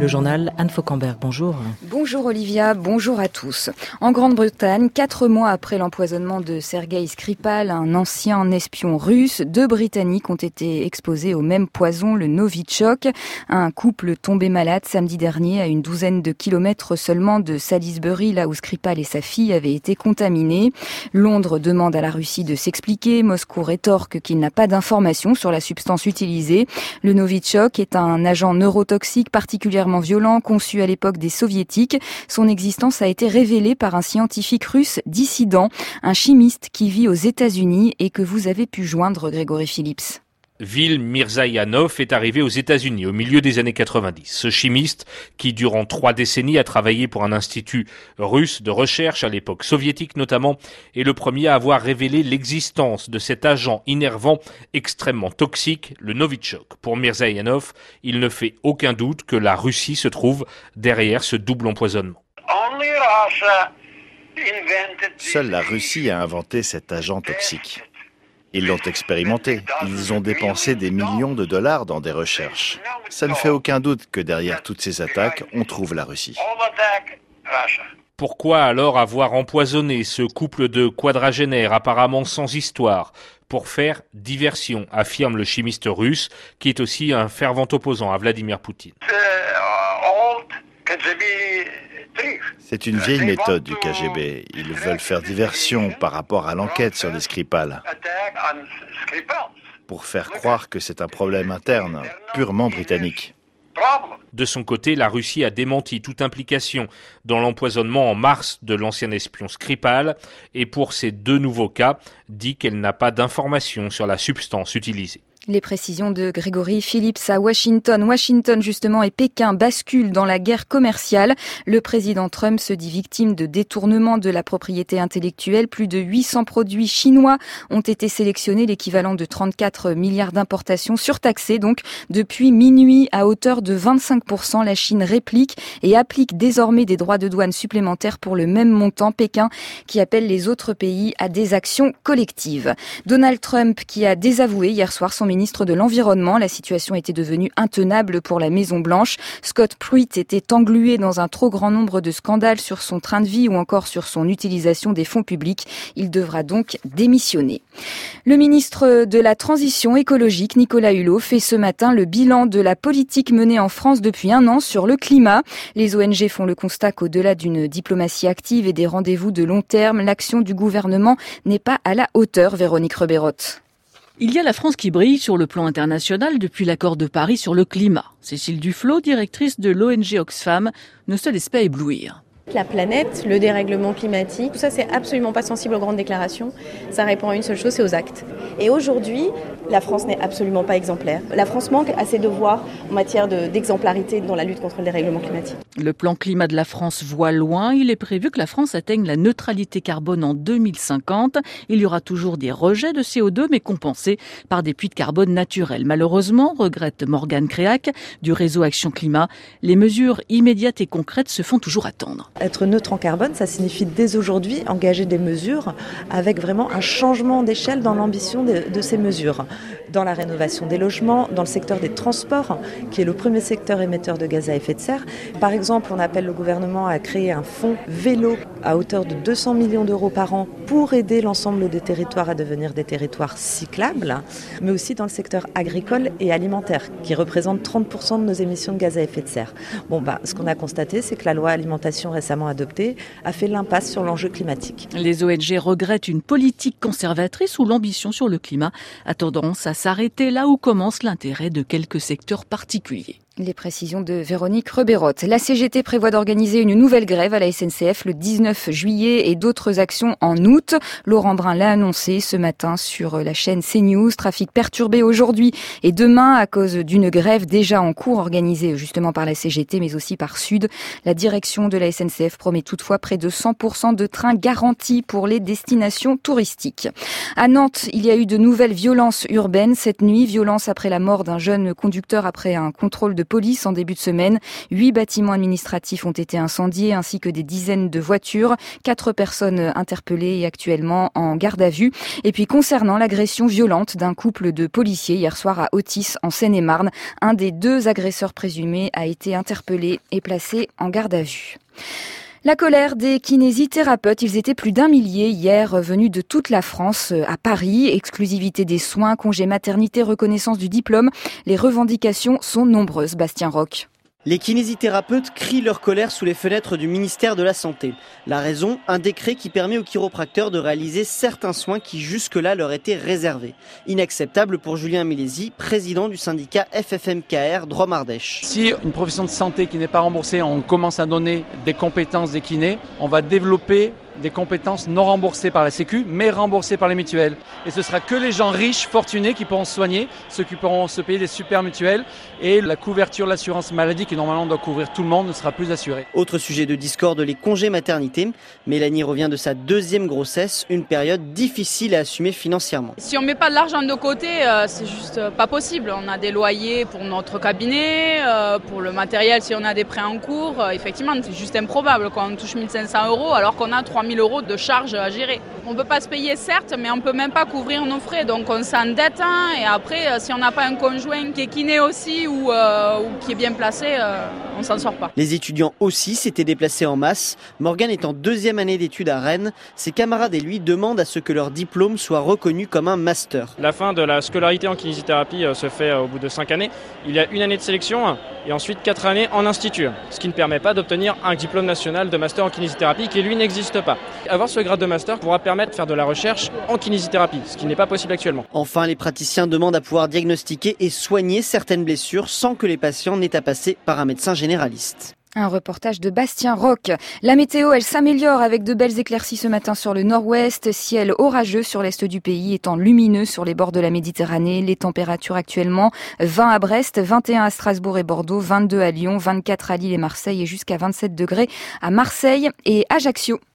journal, Anne Fauquembert, bonjour. Bonjour Olivia, bonjour à tous. En Grande-Bretagne, 4 mois après l'empoisonnement de Sergueï Skripal, un ancien espion russe, 2 Britanniques ont été exposés au même poison, le Novichok. Un couple tombé malade samedi dernier à une douzaine de kilomètres seulement de Salisbury, là où Skripal et sa fille avaient été contaminés. Londres demande à la Russie de s'expliquer. Moscou rétorque qu'il n'a pas d'informations sur la substance utilisée. Le Novichok est un agent neurotoxique particulièrement violent, conçu à l'époque des soviétiques. Son existence a été révélée par un scientifique russe dissident, un chimiste qui vit aux États-Unis et que vous avez pu joindre, Grégory Phillips. Vil Mirzayanov est arrivé aux États-Unis au milieu des années 90. Ce chimiste, qui durant 3 décennies a travaillé pour un institut russe de recherche, à l'époque soviétique notamment, est le premier à avoir révélé l'existence de cet agent innervant extrêmement toxique, le Novichok. Pour Mirzayanov, il ne fait aucun doute que la Russie se trouve derrière ce double empoisonnement. Seule la Russie a inventé cet agent toxique. Ils l'ont expérimenté. Ils ont dépensé des millions de dollars dans des recherches. Ça ne fait aucun doute que derrière toutes ces attaques, on trouve la Russie. Pourquoi alors avoir empoisonné ce couple de quadragénaires apparemment sans histoire ? Pour faire diversion, affirme le chimiste russe, qui est aussi un fervent opposant à Vladimir Poutine. C'est une vieille méthode du KGB. Ils veulent faire diversion par rapport à l'enquête sur les Skripal, pour faire croire que c'est un problème interne, purement britannique. De son côté, la Russie a démenti toute implication dans l'empoisonnement en mars de l'ancien espion Skripal et pour ces 2 nouveaux cas, dit qu'elle n'a pas d'informations sur la substance utilisée. Les précisions de Grégory Phillips à Washington. Washington, justement, et Pékin basculent dans la guerre commerciale. Le président Trump se dit victime de détournement de la propriété intellectuelle. Plus de 800 produits chinois ont été sélectionnés, l'équivalent de 34 milliards d'importations surtaxées. Donc, depuis minuit, à hauteur de 25%, la Chine réplique et applique désormais des droits de douane supplémentaires pour le même montant. Pékin qui appelle les autres pays à des actions collectives. Donald Trump qui a désavoué hier soir son ministre de l'Environnement. La situation était devenue intenable pour la Maison-Blanche. Scott Pruitt était englué dans un trop grand nombre de scandales sur son train de vie ou encore sur son utilisation des fonds publics. Il devra donc démissionner. Le ministre de la Transition écologique, Nicolas Hulot, fait ce matin le bilan de la politique menée en France depuis 1 an sur le climat. Les ONG font le constat qu'au-delà d'une diplomatie active et des rendez-vous de long terme, l'action du gouvernement n'est pas à la hauteur, Véronique Reberotte. Il y a la France qui brille sur le plan international depuis l'accord de Paris sur le climat. Cécile Duflot, directrice de l'ONG Oxfam, ne se laisse pas éblouir. La planète, le dérèglement climatique, tout ça c'est absolument pas sensible aux grandes déclarations. Ça répond à une seule chose, c'est aux actes. Et aujourd'hui, la France n'est absolument pas exemplaire. La France manque à ses devoirs en matière d'exemplarité dans la lutte contre le dérèglement climatique. Le plan climat de la France voit loin. Il est prévu que la France atteigne la neutralité carbone en 2050. Il y aura toujours des rejets de CO2, mais compensés par des puits de carbone naturels. Malheureusement, regrette Morgane Créac du réseau Action Climat, les mesures immédiates et concrètes se font toujours attendre. Être neutre en carbone, ça signifie dès aujourd'hui engager des mesures avec vraiment un changement d'échelle dans l'ambition de ces mesures. Dans la rénovation des logements, dans le secteur des transports, qui est le premier secteur émetteur de gaz à effet de serre. Par exemple, on appelle le gouvernement à créer un fonds vélo à hauteur de 200 millions d'euros par an pour aider l'ensemble des territoires à devenir des territoires cyclables, mais aussi dans le secteur agricole et alimentaire, qui représente 30% de nos émissions de gaz à effet de serre. Ce qu'on a constaté, c'est que la loi alimentation récemment adoptée a fait l'impasse sur l'enjeu climatique. Les ONG regrettent une politique conservatrice où l'ambition sur le climat a tendance à s'arrêter là où commence l'intérêt de quelques secteurs particuliers. Les précisions de Véronique Reberotte. La CGT prévoit d'organiser une nouvelle grève à la SNCF le 19 juillet et d'autres actions en août. Laurent Brun l'a annoncé ce matin sur la chaîne CNews. Trafic perturbé aujourd'hui et demain à cause d'une grève déjà en cours organisée justement par la CGT mais aussi par Sud. La direction de la SNCF promet toutefois près de 100% de trains garantis pour les destinations touristiques. À Nantes, il y a eu de nouvelles violences urbaines cette nuit. Violence après la mort d'un jeune conducteur après un contrôle de police en début de semaine. 8 bâtiments administratifs ont été incendiés ainsi que des dizaines de voitures. 4 personnes interpellées et actuellement en garde à vue. Et puis concernant l'agression violente d'un couple de policiers hier soir à Autis en Seine-et-Marne, un des 2 agresseurs présumés a été interpellé et placé en garde à vue. La colère des kinésithérapeutes, ils étaient plus d'1 millier hier venus de toute la France à Paris. Exclusivité des soins, congé maternité, reconnaissance du diplôme. Les revendications sont nombreuses. Bastien Roch. Les kinésithérapeutes crient leur colère sous les fenêtres du ministère de la Santé. La raison, un décret qui permet aux chiropracteurs de réaliser certains soins qui jusque-là leur étaient réservés. Inacceptable pour Julien Milési, président du syndicat FFMKR Drôme-Ardèche. Si une profession de santé qui n'est pas remboursée, on commence à donner des compétences des kinés, on va développer des compétences non remboursées par la Sécu, mais remboursées par les mutuelles. Et ce sera que les gens riches, fortunés, qui pourront se soigner, ceux qui pourront se payer des super mutuelles. Et la couverture de l'assurance maladie, qui normalement doit couvrir tout le monde, ne sera plus assurée. Autre sujet de discorde, les congés maternité. Mélanie revient de sa 2e grossesse, une période difficile à assumer financièrement. Si on ne met pas de l'argent de côté, c'est juste pas possible. On a des loyers pour notre cabinet, pour le matériel si on a des prêts en cours. Effectivement, c'est juste improbable quand on touche 1 500 € alors qu'on a 3 000 € de charges à gérer. On ne peut pas se payer certes, mais on ne peut même pas couvrir nos frais. Donc on s'endette et après, si on n'a pas un conjoint qui est kiné aussi ou qui est bien placé, on s'en sort pas. Les étudiants aussi s'étaient déplacés en masse. Morgane est en 2e année d'études à Rennes. Ses camarades et lui demandent à ce que leur diplôme soit reconnu comme un master. La fin de la scolarité en kinésithérapie se fait au bout de 5 années. Il y a 1 année de sélection et ensuite 4 années en institut, ce qui ne permet pas d'obtenir un diplôme national de master en kinésithérapie qui lui n'existe pas. Avoir ce grade de master pourra permettre de faire de la recherche en kinésithérapie, ce qui n'est pas possible actuellement. Enfin, les praticiens demandent à pouvoir diagnostiquer et soigner certaines blessures sans que les patients n'aient à passer par un médecin généraliste. Un reportage de Bastien Roch. La météo, elle s'améliore avec de belles éclaircies ce matin sur le nord-ouest. Ciel orageux sur l'est du pays, étant lumineux sur les bords de la Méditerranée. Les températures actuellement, 20 à Brest, 21 à Strasbourg et Bordeaux, 22 à Lyon, 24 à Lille et Marseille et jusqu'à 27 degrés à Marseille et Ajaccio.